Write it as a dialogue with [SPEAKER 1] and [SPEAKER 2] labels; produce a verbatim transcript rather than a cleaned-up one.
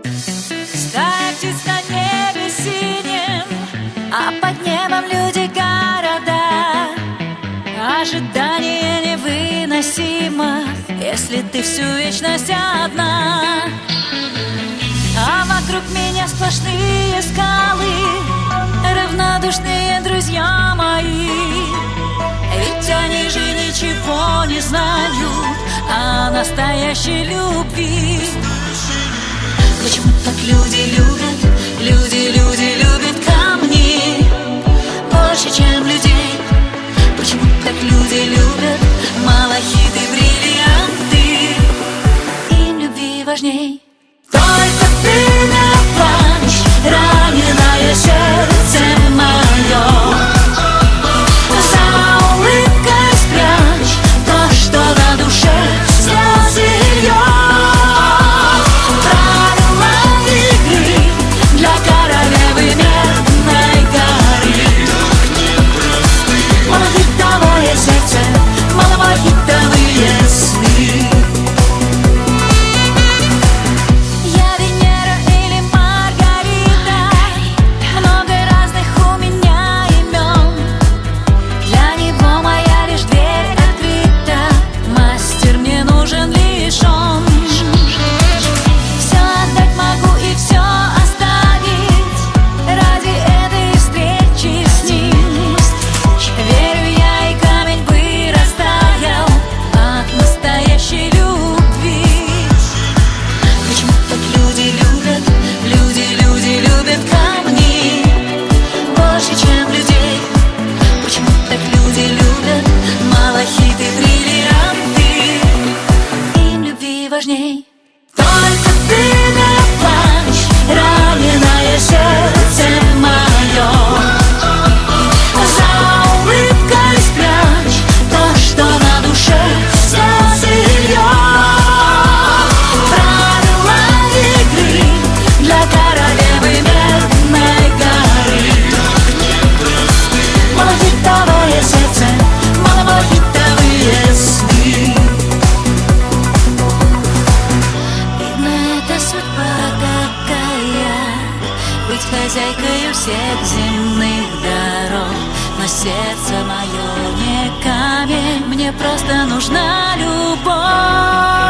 [SPEAKER 1] Стая птиц на небе синим, а под небом люди города. Ожидание невыносимо, если ты всю вечность одна. А вокруг меня сплошные скалы, равнодушные друзья мои. Ведь они же ничего не знают о настоящей любви. Почему так люди любят, люди, люди любят камни больше, чем людей? Почему так люди любят малахиты, бриллианты? Им любви важней. Только ты не плачь, раненое сердце мое. За улыбкой спрячь то, что на душе слезы льет. Правила игры для королевы Медной горы. Малахитовое сердце, малахитовые сны. Важней. Только ты не плачь, раненое сердце мое. За улыбкой спрячь то, что на душе слезы льет. Правила игры для королевы Медной горы. Малахитовое сердце, малахитовые сны. Быть хозяйкой всех земных дорог, но сердце мое не камень, мне просто нужна любовь.